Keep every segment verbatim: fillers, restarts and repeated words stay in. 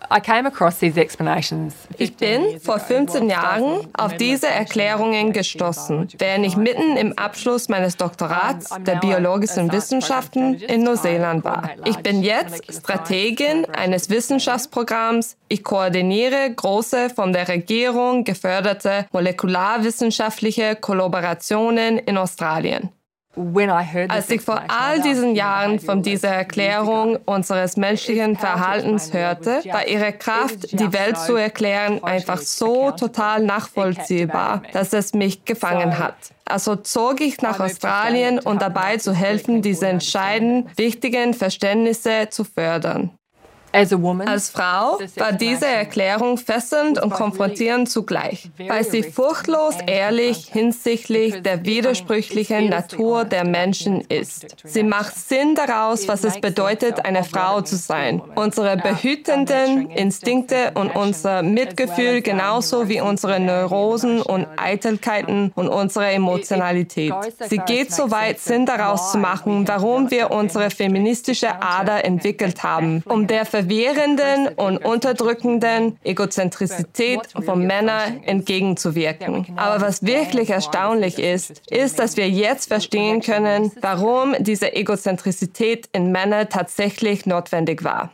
Ich bin vor fünfzehn Jahren auf diese Erklärungen gestoßen, während ich mitten im Abschluss meines Doktorats der biologischen Wissenschaften in Neuseeland war. Ich bin jetzt Strategin eines Wissenschaftsprogramms. Ich koordiniere große, von der Regierung geförderte molekularwissenschaftliche Kollaborationen in Australien. Als ich vor all diesen Jahren von dieser Erklärung unseres menschlichen Verhaltens hörte, war ihre Kraft, die Welt zu erklären, einfach so total nachvollziehbar, dass es mich gefangen hat. Also zog ich nach Australien, um dabei zu helfen, diese entscheidend wichtigen Verständnisse zu fördern. Als Frau war diese Erklärung fesselnd und konfrontierend zugleich, weil sie furchtlos ehrlich hinsichtlich der widersprüchlichen Natur der Menschen ist. Sie macht Sinn daraus, was es bedeutet, eine Frau zu sein. Unsere behütenden Instinkte und unser Mitgefühl genauso wie unsere Neurosen und Eitelkeiten und unsere Emotionalität. Sie geht so weit, Sinn daraus zu machen, warum wir unsere feministische Ader entwickelt haben, um der verwirrenden und unterdrückenden Egozentrizität von Männern entgegenzuwirken. Aber was wirklich erstaunlich ist, ist, dass wir jetzt verstehen können, warum diese Egozentrizität in Männern tatsächlich notwendig war.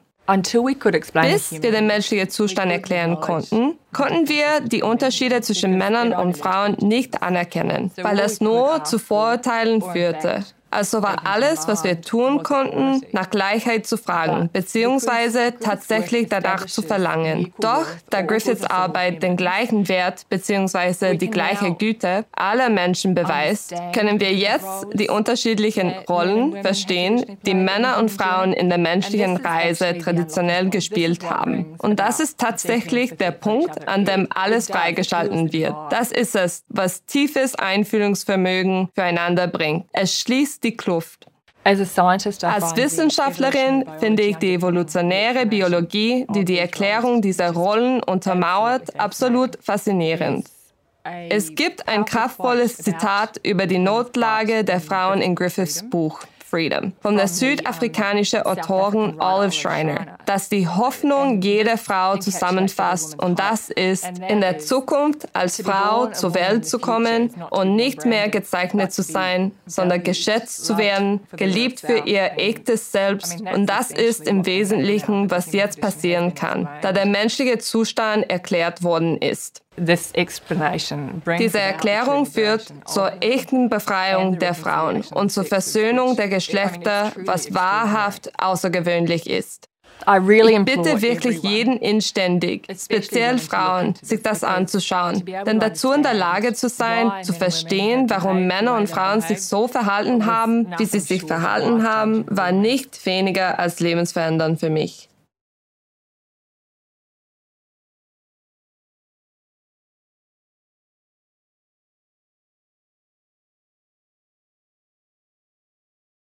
Bis wir den menschlichen Zustand erklären konnten, konnten wir die Unterschiede zwischen Männern und Frauen nicht anerkennen, weil es nur zu Vorurteilen führte. Also war alles, was wir tun konnten, nach Gleichheit zu fragen, beziehungsweise tatsächlich danach zu verlangen. Doch da Griffiths Arbeit den gleichen Wert beziehungsweise die gleiche Güte aller Menschen beweist, können wir jetzt die unterschiedlichen Rollen verstehen, die Männer und Frauen in der menschlichen Reise traditionell gespielt haben. Und das ist tatsächlich der Punkt, an dem alles freigeschalten wird. Das ist es, was tiefes Einfühlungsvermögen füreinander bringt. Es schließt die Kluft. Als Wissenschaftlerin finde ich die evolutionäre Biologie, die die Erklärung dieser Rollen untermauert, absolut faszinierend. Es gibt ein kraftvolles Zitat über die Notlage der Frauen in Griffiths Buch Freedom von der südafrikanischen Autorin Olive Schreiner, das die Hoffnung jeder Frau zusammenfasst, und das ist, in der Zukunft als Frau zur Welt zu kommen und nicht mehr gezeichnet zu sein, sondern geschätzt zu werden, geliebt für ihr echtes Selbst, und das ist im Wesentlichen, was jetzt passieren kann, da der menschliche Zustand erklärt worden ist. Diese Erklärung führt zur echten Befreiung der Frauen und zur Versöhnung der Geschlechter, was wahrhaft außergewöhnlich ist. Ich bitte wirklich jeden inständig, speziell Frauen, sich das anzuschauen, denn dazu in der Lage zu sein, zu verstehen, warum Männer und Frauen sich so verhalten haben, wie sie sich verhalten haben, war nicht weniger als lebensverändernd für mich.